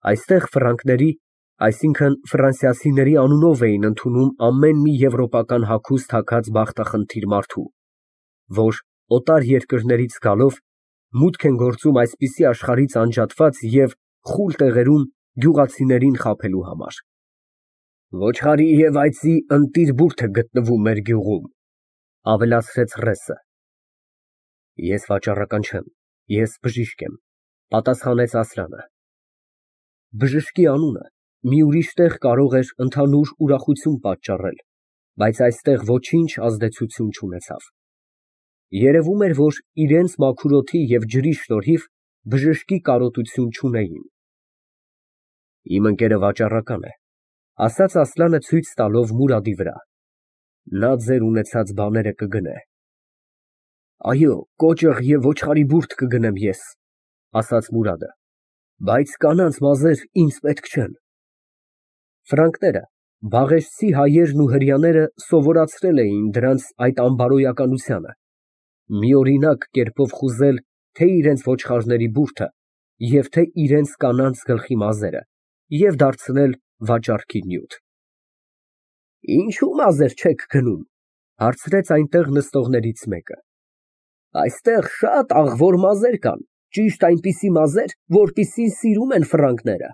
Այստեղ ֆրանկների, այսինքն ֆրանսիացիների անունով էին ընդունում ամեն մի եվրոպական հագուստ հագած բախտախնդիր մարդու, որ օտար երկրներից գալով մուտք են գործում այսպիսի աշխարհից անջատված և խուլ տեղերում գյուղացիներին խաբելու համար։ Ոչխարի և այծի ընտիր բուրդ է գտնվում մեր գյուղում, ավելացրեց ռեսը։ Ես վաճառական չեմ, ես բժիշկ եմ, պատասխանեց Ասլանը։ Բժշկի անունը մի ուրիշ տեղ կարող էր ընդհանուր ուրախություն պատճառել, բայց այստեղ ոչինչ ազդեցություն չունեցավ։ Երևում էր, որ իրենց մաքուր օդի և ջրի շնորհիվ բժշկի կարոտություն չունեին։ Իմ ընկերը վաճառական է, ասաց Ասլանը ցույց տալով Մուրադի վրա։ Նա ձեր ունեցած բաները կգնե։ Այո, կոճղ և ոչխարի բուրդ կգնեմ ես, ասաց Մուրադը, բայց կանանց մազեր ինձ պետք չեն։ Ֆրանկները, բաղեշցի հայերն ու հրեաները սովորացրել էին դրանց այդ անբարոյականությանը, միօրինակ կերպով խուզել թե իրենց ոչխարների բուրդը և թե իրենց կանանց գլխի մազերը և դարձնել վաճառքի նյութ։ Ինչո՞ւ մազեր չեք գնում, հարցրեց այնտեղ նստողներից մեկը։ Այստեղ շատ աղվոր մազեր կան, ճիշտ այնպիսի մազեր, որպիսին սիրում են ֆրանկները։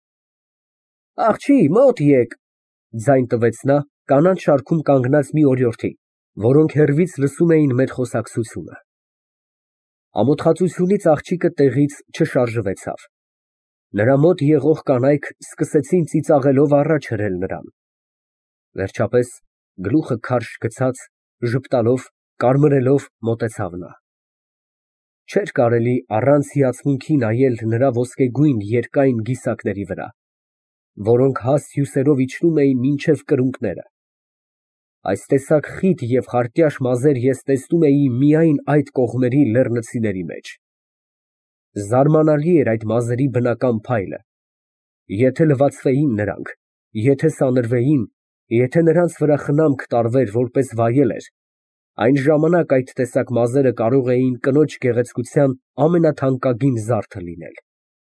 Աղջի, մոտ եկ, ձայն տվեց նա կանանց շարքում կանգնած մի օրիորդի, որոնք հեռվից լսում էին մեր խոսակցությունը։ Ամոթխածությունից աղջիկը տեղից չշարժվեցավ։ Նրա մոտ եղող կանայք սկսեցին ծիծաղելով առաջ հրել նրան։ Վերջապես, գլուխը քարշ գցած, ժպտալով, կարմրելով մոտեցավ նա։ Չէր կարելի առանց հիացմունքի նայել նրա ոսկեգույն երկայն գիսակների վրա, որոնք հաստ հյուսերով իջնում էին մինչև կրունկները։ Այս տեսակ խիտ և խարտյաշ մազեր ես տեսնում էի միայն այդ կողմերի լեռնցիների մեջ։ Զարմանալի էր այդ մազերի բնական փայլը։ Եթե լվացվեին նրանք, եթե սանրվեին, եթե նրանց վրա խնամք տարվեր որպես վայել էր, այն ժամանակ այդ տեսակ մազերը կարող էին կնոջ գեղեցկության ամենաթանկագին զարդը լինել։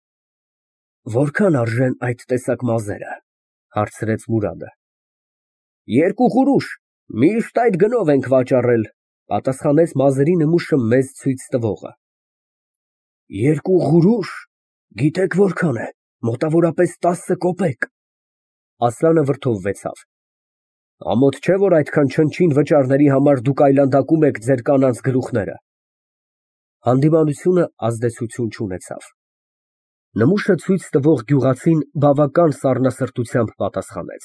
Որքան արժեն այդ տեսակ մազերը, հարցրեց Մուրադը։ 2 գուրուշ, միշտ այդ գնով ենք վաճառել, պատասխանեց մազերի նմուշը մեզ ցույց տվողը։ 2 գուրուշ, գիտեք որքան է, մոտավորապես 10 կոպեկ։ Ասլանը վրդովվեցավ։ Ամոթ չէ, որ այդքան չնչին վճարների համար դուք այլանդակում եք ձեր կանանց գլուխները։ Հանդիմանությունը ազդեցություն չունեցավ։ Նմուշը ցույց տվող գյուղացին բավական սառնասրտությամբ պատասխանեց.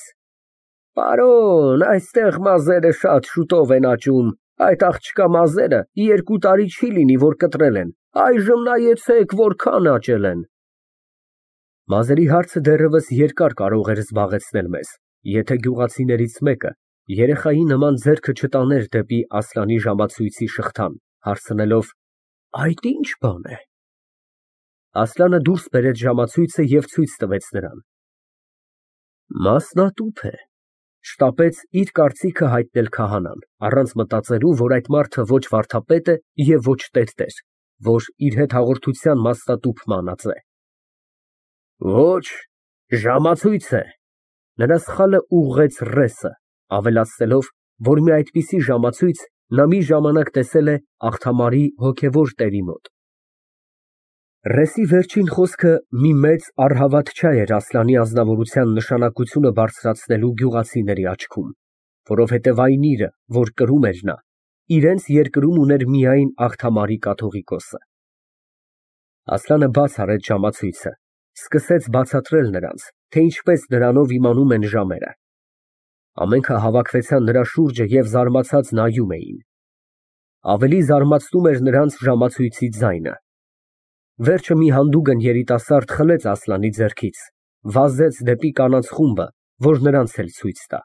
Պարոն, այստեղ մազերը շատ շուտով են աճում, այդ աղջկա մազերը 2 տարի չի լինի, որ կտրել են, այժմ նայեցեք, որքան աճել են։ Մազերի հարցը դեռևս երկար կարող էր զբաղեցնել մեզ, եթե գյուղացիներից մեկը երեխայի նման ձեռքը չտաներ դեպի Ասլանի ժամացույցի շղթան, հարցնելով. Այդ ի՞նչ բան է։ Ասլանը դուրս բերեց ժամացույցը և ցույց տվեց նրան։ Մասնատուփ է, շտապեց իր կարծիքը հայտնել քահանան, առանց մտածելու, որ այդ մարդը ոչ վարդապետ է և ոչ տերտեր, որ իր հետ հաղորդության մասնատուփ մանած է։ Ոչ, ժամացույց է։ Նրա սխալը ուղղեց ռեսը, ավելացնելով, որ մի այդպիսի ժամացույց նա մի ժամանակ տեսել է Աղթամարի հոգևոր տերի մոտ։ Ռեսի վերջին խոսքը մի մեծ առհավատ չէ էր Ասլանի ազնվորության նշանակությունը բարձրացնելու գյուղացիների աչքում, որովհետև այն իրը, որ կրում էր նա, իրենց երկրում ուներ միայն Աղթամարի կաթողիկոսը։ Ասլանը բաց արեց ժամացույցը, սկսեց բացատրել նրանց, թե ինչպես նրանով իմանում են ժամերը։ Ամենքը հավաքվեցան նրա շուրջը և զարմացած նայում էին։ Ավելի զարմացնում էր նրանց ժամացույցի ձայնը։ Վերջը մի հանդուգն երիտասարդ խլեց Ասլանի ձեռքից, վազեց դեպի կանանց խումբը, որ նրանց էլ ցույց տա։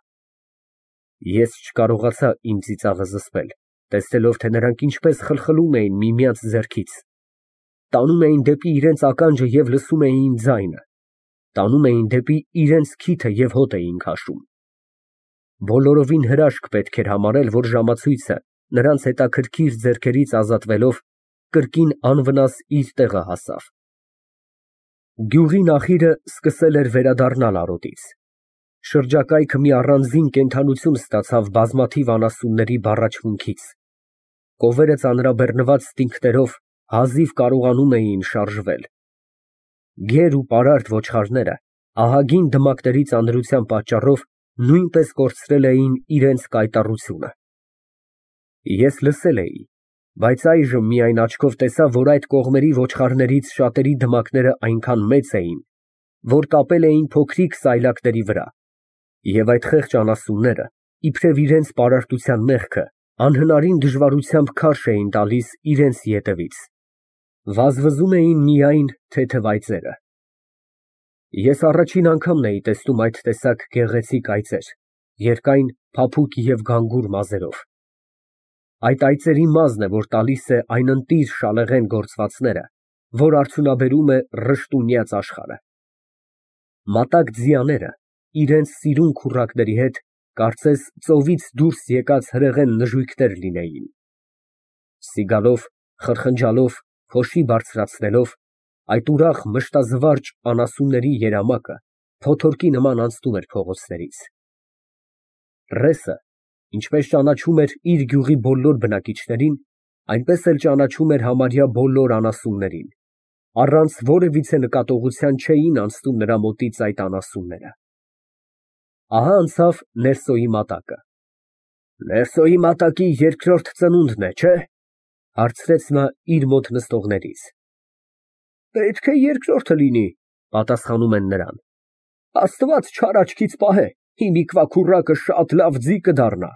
Ես չկարողացա իմ ծիծաղը զսպել, տեսնելով, թե նրանք ինչպես խլխլում էին միմյանց ձեռքից, տանում էին դեպի իրենց ականջը և լսում էին ձայնը, տանում էին դեպի իրենց քիթը և հոտ էին քաշում։ Բոլորովին հրաշք պետք էր համարել, որ ժամացույցը նրանց հետաքրքիր ձեռքերից ազատվելով կրկին անվնաս իր տեղը հասավ։ Գյուղի նախիրը սկսել էր վերադառնալ արոտից։ Շրջակայքը մի առանձին կենդանություն ստացավ բազմաթիվ անասունների բառաչմունքից։ Կովերը ծանրաբեռնված ստինգներով հազիվ կարողանում էին շարժվել։ Գեր ու պարարտ ոչխարները ահագին դիմակների ծանրության պատճառով նույնպես կորցրել էին իրենց կայտառությունը։ Ես լսել էի, բայց այժմ միայն աչքով տեսա, որ այդ կողմերի ոչխարներից շատերի դիմակները այնքան մեծ էին, որ կապել էին փոքրիկ սայլակների վրա, և այդ խեղճ անասունները, իբրև իրենց պարարտության մեղքը, անհնարին դժվարությամբ քարշ էին տալիս իրենց ետևից։ Վազվզում էին միայն թեթև այծերը։ Ես առաջին անգամն էի տեսնում այդ տեսակ գեղեցիկ այծեր, երկայն, փափուկ և գանգուր մազերով։ Այդ այծերի մազն է, որ տալիս է այն ընտիր շալեղեն գործվածները, որ արդյունաբերում է ռշտունյաց աշխարհը։ Մատակ ձիաները իրենց սիրուն քուռակների հետ կարծես ծովից դուրս եկած հրեղեն նժույգներ լինեին։ Սիգալով, խրխնջալով, փոշի բարձրացնելով, այդ ուրախ մշտազվարճ անասունների երամակը փոթորկի նման անցնում էր փողոցներից։ Ռեսը, ինչպես ճանաչում էր իր գյուղի բոլոր բնակիչներին, այնպես էլ ճանաչում էր համարյա բոլոր անասուններին, առանց որևիցե նկատողության չէին անցնում նրա մոտից այդ անասունները։ Ահա անցավ Ներսոյի մատակը։ Ներսոյի մատակի երկրորդ ծնունդն է, չէ՞, հարցրեց նա իր մոտ նստողներից։ Պետք է երկրորդը լինի, պատասխանում են նրան։ Աստված չար աչքից պահե, հիմիկվա քուռակը շատ լավ ձի կդառնա։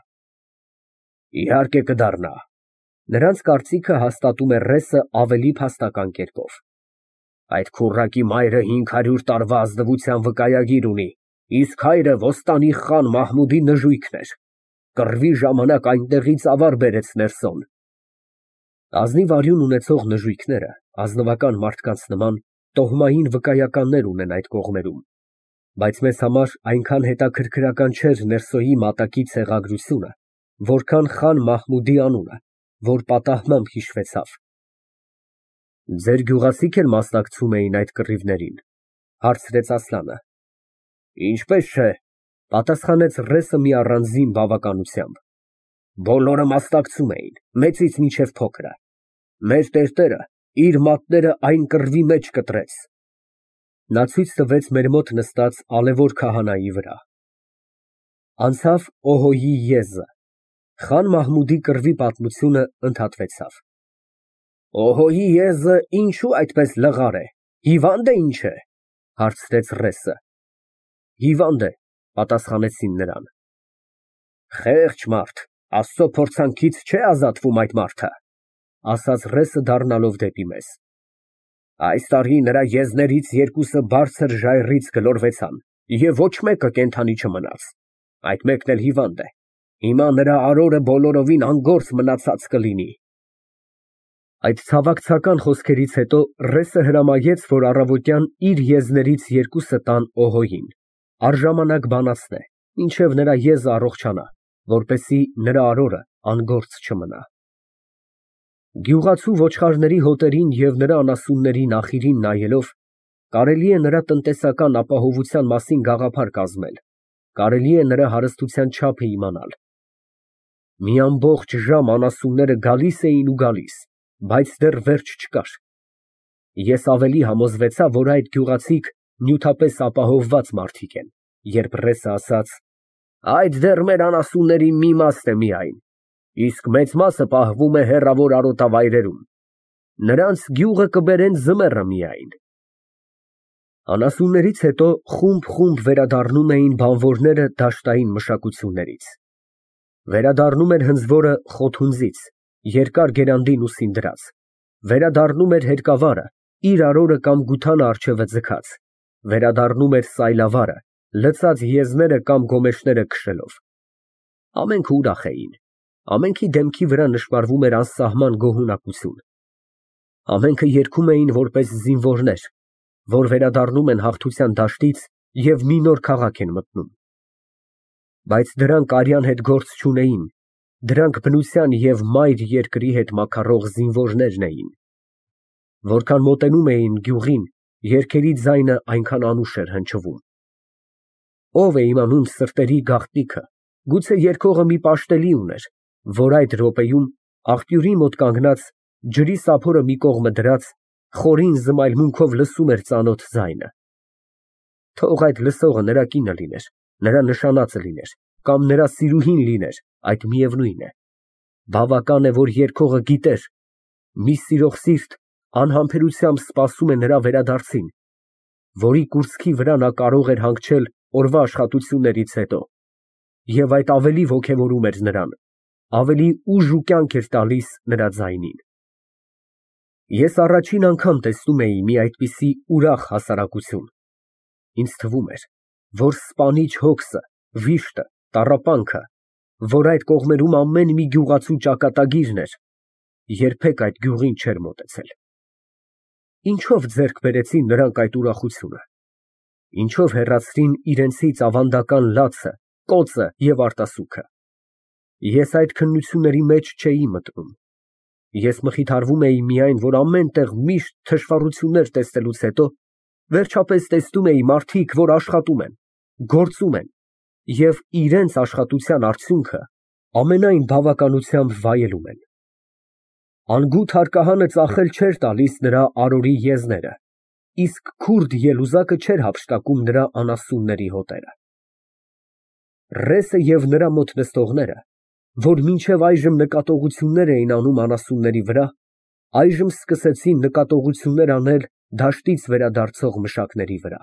Իհարկե կդառնա։ Նրանց կարծիքը հաստատում է Ռեսը ավելի փաստական կերպով։ Այդ քուռակի մայրը 500 տարվա ազնվության վկայագիր ունի, իսկ հայրը ոստանի խան Մահմուդի նժույգն էր։ Կռվի ժամանակ այնտեղից ավար բերեց Ներսոն։ Ազնիվ արյուն ունեցող նժույգները, ազնվական մարդկանց նման, տոհմային վկայականներ ունեն այդ կողմերում, բայց մեզ համար այնքան հետաքրքրական չէր Ներսոյի մատակի ցեղագրությունը, որքան խան Մահմուդի անունը, որ պատահմամբ հիշվեցավ։ Ձեր գյուղացի՞ք էլ մասնակցում էին այդ կռիվներին, հարցրեց Ասլանը։ Ինչպես չէ, պատասխանեց Ռեսը մի առանձին բավականությամբ։ Բոլորը մասնակցում էին, մեծից մինչև փոքրը։ Մեր տերտերը իր մատները այն կռվի մեջ կտրեց։ Նա ցույց տվեց մեր մոտ նստած ալևոր քահանայի վրա։ Անցավ Օհոյի եզը։ Խան Մահմուդի կռվի պատմությունը ընդհատվեցավ։ Օհոյի եզը ինչու այդպես լղար է, հիվանդ է ինչ է, հարցրեց Ռեսը։ Հիվանդ է, պատասխանեցին նրան։ Խեղճ մարդ, Աստծո փորձանքից չէ ազատվում այդ մարդը, ասաց Ռեսը դառնալով դեպի մեզ։ Այս տարի նրա եզներից երկուսը բարձր ժայռից գլորվեցան, և ոչ մեկը կենդանի չմնաց։ Այդ մեկն էլ հիվանդ է։ Հիմա նրա արորը բոլորովին անգործ մնացած կլինի։ Այդ ցավակցական խոսքերից հետո Ռեսը հրամայեց, որ առավոտյան իր եզներից երկուսը տան Օհոյին, առժամանակ բանացնե, մինչև նրա եզը առողջանա, որպեսզի նրա արորը անգործ չմնա։ Գյուղացու ոչխարների հոտերին և նրա անասունների նախիրին նայելով, կարելի է նրա տնտեսական ապահովության մասին գաղափար կազմել, կարելի է նրա հարստության չափը իմանալ։ Մի ամբողջ ժամ անասունները գալիս էին ու գալիս, բայց դեռ վերջ չկար։ Ես ավելի համոզվեցա, որ այդ գյուղացիք նյութապես ապահովված մարդիկ են, երբ Ռեսը ասաց. այդ դեռ մեր անասունների մի մասն է միայն, իսկ մեծ մասը պահվում է հեռավոր արոտավայրերում։ Նրանց գյուղը կբերեն ձմեռը միայն։ Անասուններից հետո խումբ վերադառնում էին բանվորները դաշտային մշակություններից։ Վերադառնում էր հնձվորը խոթունձից, երկար գերանդին ուսին դրած, վերադառնում էր հերկավարը, իր արորը կամ գութանը առջևը ձգած, վերադառնում էր սայլավարը, լցած եզները կամ գոմեշները քշելով։ Ամենքը ուրախ էին, ամենքի դեմքի վրա նշմարվում էր անսահման գոհունակություն։ Ամենքը երգում էին որպես զինվորներ, որ վերադառնում են հաղթության դաշտից և մի նոր քաղաք են մտնում։ Բայց դրանք արյան հետ գործ չունեին, դրանք բնության և մայր երկրի հետ մաքարող զինվորներն էին։ Որքան մոտենում էին գյուղին Երգերի ձայնը այնքան անուշ էր հնչվում։ Ով է իմանում սրտերի գաղտնիքը, գուցե երգողը մի պաշտելի ուներ, որ այդ րոպեում աղբյուրի մոտ կանգնած, ջրի սափորը մի կողմը դրած, խորին զմայլմունքով լսում էր ծանոթ ձայնը։ Թող այդ լսողը նրա կինը լիներ, նրա նշանածը լիներ, կամ նրա սիրուհին լիներ, այդ միևնույն է։ Բավական է, որ երգողը գիտեր, մի սիրող սիրտ անհամբերությամբ սպասում է նրա վերադարձին, որի կուրծքի վրա նա կարող էր հանգչել օրվա աշխատություններից հետո, և այդ ավելի ոգևորում էր նրան, ավելի ուժ ու կյանք էր տալիս նրա ձայնին։ Ես առաջին անգամ տեսնում էի մի այդպիսի ուրախ հասարակություն։ Ինձ թվում էր, որ սպանիչ հոգսը, վիշտը, տառապանքը, որ այդ կողմերում ամեն մի գյուղացու ճակատագիրն էր, երբեք այդ գյուղին չէր մոտեցել։ Ինչո՞վ ձեռք բերեցին նրանք այդ ուրախությունը։ Ինչո՞վ հեռացրին իրենցից ավանդական լացը, կոծը և արտասուքը։ Ես այդ քննությունների մեջ չէի մտնում։ Ես մխիթարվում էի միայն, որ ամեն տեղ միշտ թշվառություններ տեսնելուց հետո վերջապես տեսնում էի մարդիկ, որ աշխատում են, գործում են և իրենց աշխատության արդյունքը ամենայն բավականությամբ վայելում են։ Անգութ հարկահանը ծախել չէր տալիս նրա արորի եզները, իսկ քուրդ ելուզակը չէր հափշտակում նրա անասունների հոտերը։ Ռեսը և նրա մոտ նստողները, որ մինչև այժմ նկատողություններ էին անում անասունների վրա, այժմ սկսեցին նկատողություններ անել դաշտից վերադարձող մշակների վրա։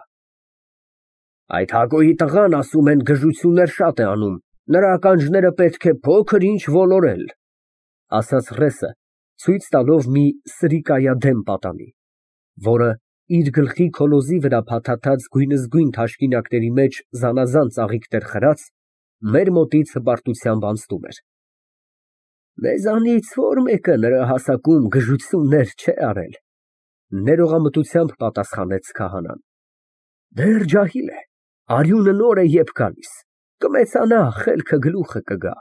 Այդ Հակոյի տղան, ասում են, գժություններ շատ է անում, նրա ականջները պետք է փոքր-ինչ ոլորել, ասաց ռեսը, ցույց տալով մի սրիկայադեմ պատանի, որը իր գլխի քոլոզի վրա փաթաթած գույնզգույն թաշկինակների մեջ զանազան ծաղիկներ խրած, մեր մոտից հպարտությամբ անցնում էր։ Մեզանից որ մեկը նրա հասակում գժություններ չէ արել, ներողամտությամբ պատասխանեց քահանան։ Դեռ ջահիլ է, արյունը նոր է երբ գալիս, կմեծանա, խելքը գլուխը կգա։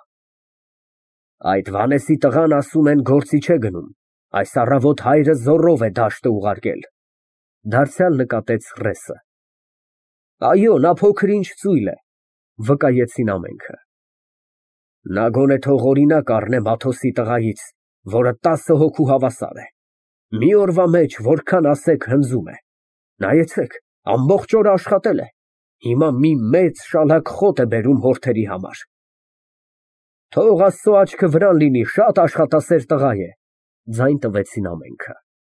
Այդ Վանեսի տղան, ասում են, գործի չէ գնում, այս առավոտ հայրը զոռով է դաշտը ուղարկել, դարձյալ նկատեց ռեսը։ Այո, նա փոքր-ինչ ծույլ է, վկայեցին ամենքը։ Նա գոնե թող օրինակ առնե Մաթոսի տղայից, որը 10 հոգու հավասար է։ Մի օրվա մեջ որքան ասեք հնձում է։ Նայեցեք, ամբողջ օրը աշխատել է, հիմա մի մեծ շալակ խոտ է բերում հորթերի համար։ Թող Աստծո աչքը վրան լինի, շատ աշխատասեր տղա է, ձայն տվեցին ամենքը։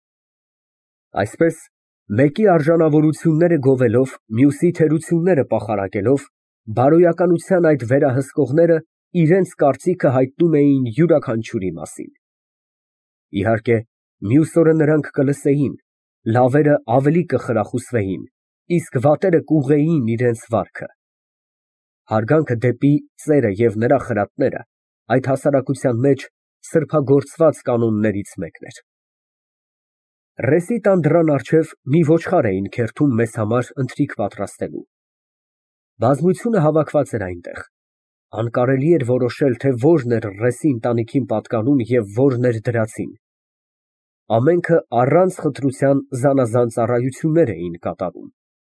Այսպես, մեկի արժանավորությունները գովելով, մյուսի թերությունները պախարակելով, բարոյականության այդ վերահսկողները իրենց կարծիքը հայտնում էին յուրաքանչյուրի մասին։ Իհարկե, մյուս օրը նրանք կլսեին, լավերը ավելի կխրախուսվեին, իսկ վատերը կուղղեին իրենց վարքը։ Հարգանքը դեպի ծերը և նրա խրատները այդ հասարակության մեջ սրբագործված կանոններից մեկն էր։ Ռեսի տան դռան առջև մի ոչխար էին քերթում մեզ համար ընթրիք պատրաստելու։ Բազմությունը հավաքված էր այնտեղ։ Անկարելի էր որոշել, թե որն էր ռեսի ընտանիքին պատկանում և որն էր դրածին։ Ամենքը առանց խտրության զանազան ծառայություններ էին կատարում։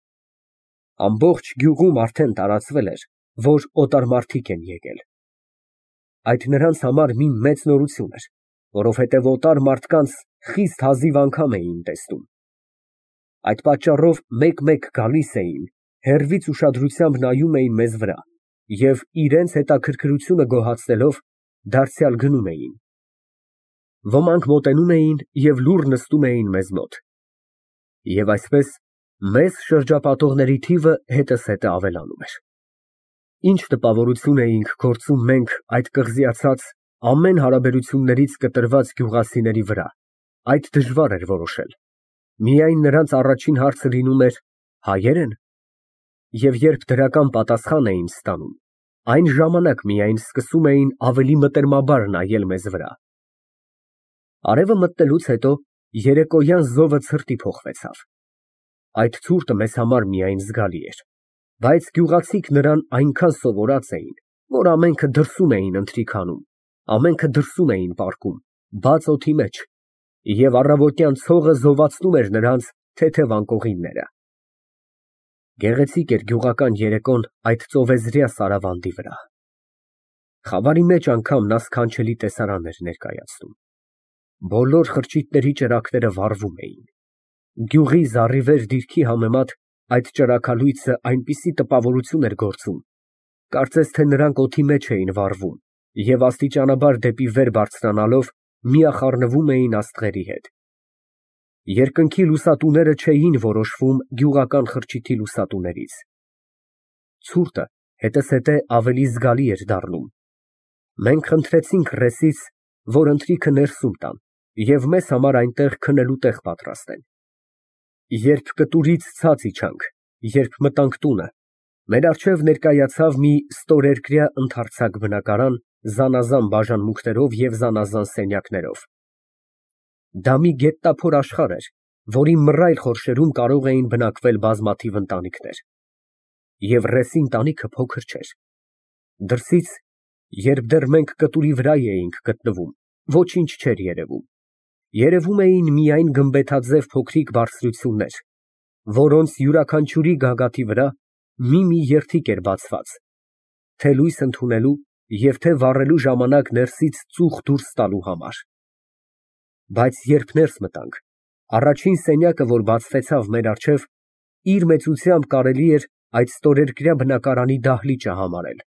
Ամբողջ գյուղում արդեն տարածվել էր, որ օտարմարդիկ են եկել։ Այդ նրանց համար մի մեծ նորություն էր, որովհետև օտար մարդկանց խիստ հազիվ անգամ էին տեսնում։ Այդ պատճառով մեկ֊մեկ գալիս էին, հեռվից ուշադրությամբ նայում էին մեզ վրա և իրենց հետաքրքրությունը գոհացնելով դարձյալ գնում էին։ Ոմանք մոտենում էին և լուռ նստում էին մեզ մոտ։ Եվ այսպես մեզ շրջապատողների թիվը հետզհետե ավելանում էր։ Ինչ տպավորություն էինք գործում մենք այդ կղզիացած, ամեն հարաբերություններից կտրված գյուղացիների վրա, այդ դժվար էր որոշել։ Միայն նրանց առաջին հարցը լինում էր. հայե՞ր են։ Եվ երբ դրական պատասխան էին ստանում, այն ժամանակ միայն սկսում էին ավելի մտերմաբար նայել մեզ վրա։ Արևը մտնելուց հետո երեկոյան զովը ցրտի փոխվեցավ։ Այդ ցուրտը մեզ համար միայն զգալի էր, բայց գյուղացիք նրան այնքան սովորած էին, որ ամենքը դրսում էին ընթրիք անում, ամենքը դրսում էին պառկում, բաց օդի մեջ, և առավոտյան ցողը զովացնում էր նրանց, թեթև անկողինները։ Գեղեցիկ էր գյուղական երեկոն այդ ծովեզրյա սարավանդի վրա։ Խավարի մեջ անգամ նա սքանչելի տեսարան էր ներկայացնում։ Բոլոր խրճիթների ճրագները վառվում էին։ Գյուղի զառիվեր դիրքի համեմատ այդ ճրագալույցը այնպիսի տպավորություն էր գործում, կարծես թե նրանք օդի մեջ էին վառվում և աստիճանաբար դեպի վեր բարձրանալով միախառնվում էին աստղերի հետ։ Երկնքի լուսատուները չէին որոշվում գյուղական խրճիթի լուսատուներից։ Ցուրտը հետզհետե ավելի զգալի էր դառնում։ Մենք խնդրեցինք ռեսից, որ ընթրիքը ներսում տան և մեզ համար այնտեղ քնելու տեղ պատրաստեն։ Երբ կտուրից ցած իջանք, երբ մտանք տունը, մեր առջև ներկայացավ մի ստորերկրյա ընդարձակ բնակարան զանազան բաժանմունքներով և զանազան սենյակներով։ Դա մի գետնափոր աշխարհ էր, որի մռայլ խորշերում կարող էին բնակվել բազմաթիվ ընտանիքներ։ Եվ ռեսի ընտանիքը փոքր չէր։ Դրսից, երբ դեռ մենք կտուրի վրա էինք գտնվում, ոչինչ չէր երևում։ Երևում էին միայն գմբեթաձև փոքրիկ բարձրություններ, որոնց յուրաքանչյուրի գագաթի վրա մի երդիկ էր բացված, թե լույս ընդունելու և թե վառելու ժամանակ ներսից ծուխ դուրս տալու համար։ Բայց երբ ներս մտանք, առաջին սենյակը, որ բացվեցավ մեր առջև, իր մեծությամբ կարելի էր այդ ստորերկրյա բնակարանի դահլիճը համարել։